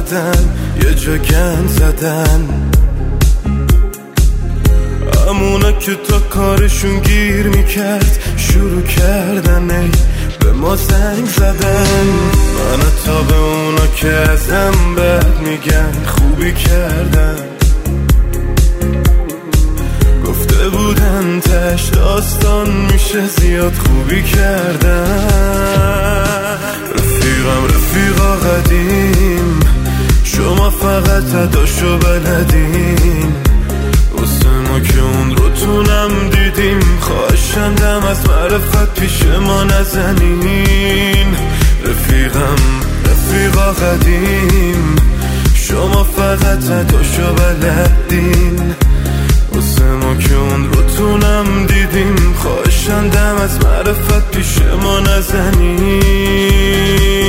زدن، یه جا گند زدن، همونا که تا کارشون گیر میکرد شروع کردن ای به ما زنگ زدن. من تا به اونا که ازم بد میگن خوبی کردن، گفته بودن تش داستان میشه زیاد خوبی کردن. رفیقم رفیقا قدیم، شما فقط اداشو بلدین، واسه ما که اون رو تونم دیدیم، خواهشندم از معرفت پیش ما نزنین. رفیقم رفیقا قدیم، شما فقط اداشو بلدین، واسه ما که اون رو تونم دیدیم، خواهشندم از معرفت پیش ما نزنین.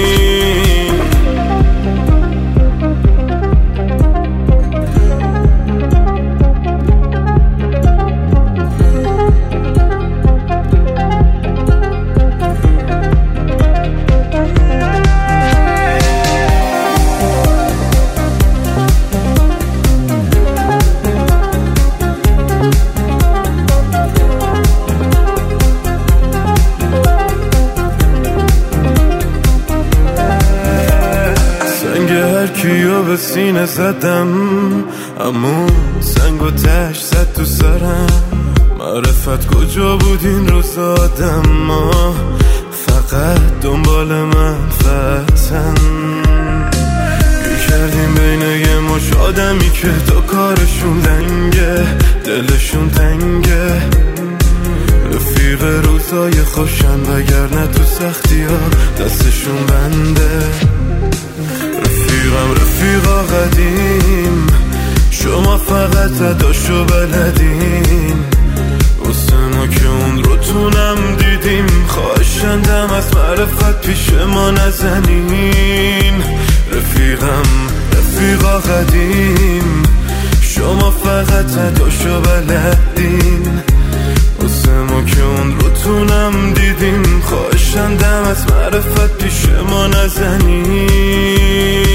کیو به سینه زدم، همون سنگ و تش زد تو سرم. معرفت کجا بود این روز آدم، ما فقط دنبال منفعتن. گیر کردیم بین یه مش آدمی که تا کارشون لنگه، دلشون تنگه. رفیق روزای خوشن وگرنه تو سختی ها دستشون بنده. رفیقم رفیقا قدیم، شما فقط اداشو بلدین، واسه ما که اون رو تونم دیدیم، خواهشندم از معرفت پیش ما نزنین. رفیقم رفیقا قدیم، شما فقط اداشو بلدین، واسه ما که اون رو تونم دیدیم، خواهشندم از معرفت پیش ما نزنین.